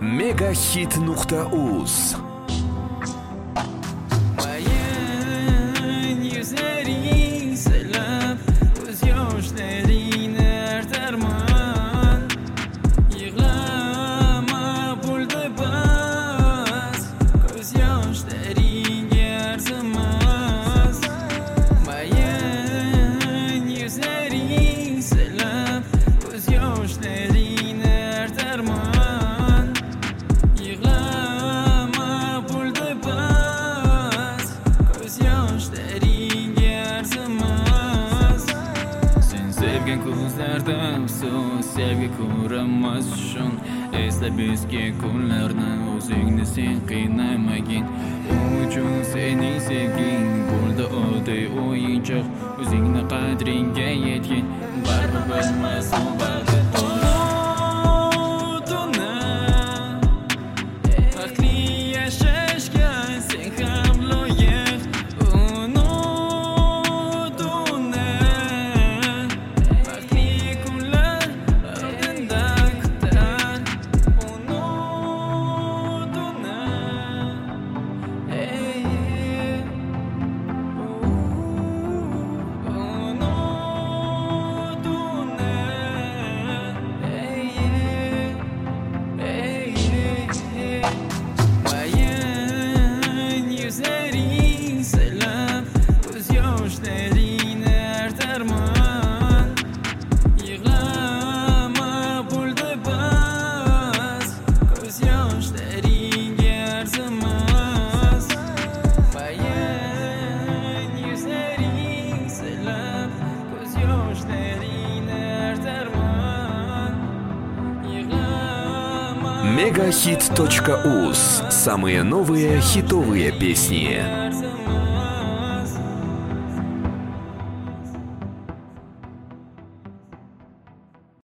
Megahit.uz. Sevgi ko'rinmas shun eslab eski kunlarni o'zingni sen qiynamagin uchun sening sevging bo'ldi oddiy o'yinchoq o'zingni qadringga yetgin baribir bilmas u bag'ri Megahit.uz. Самые новые хитовые песни.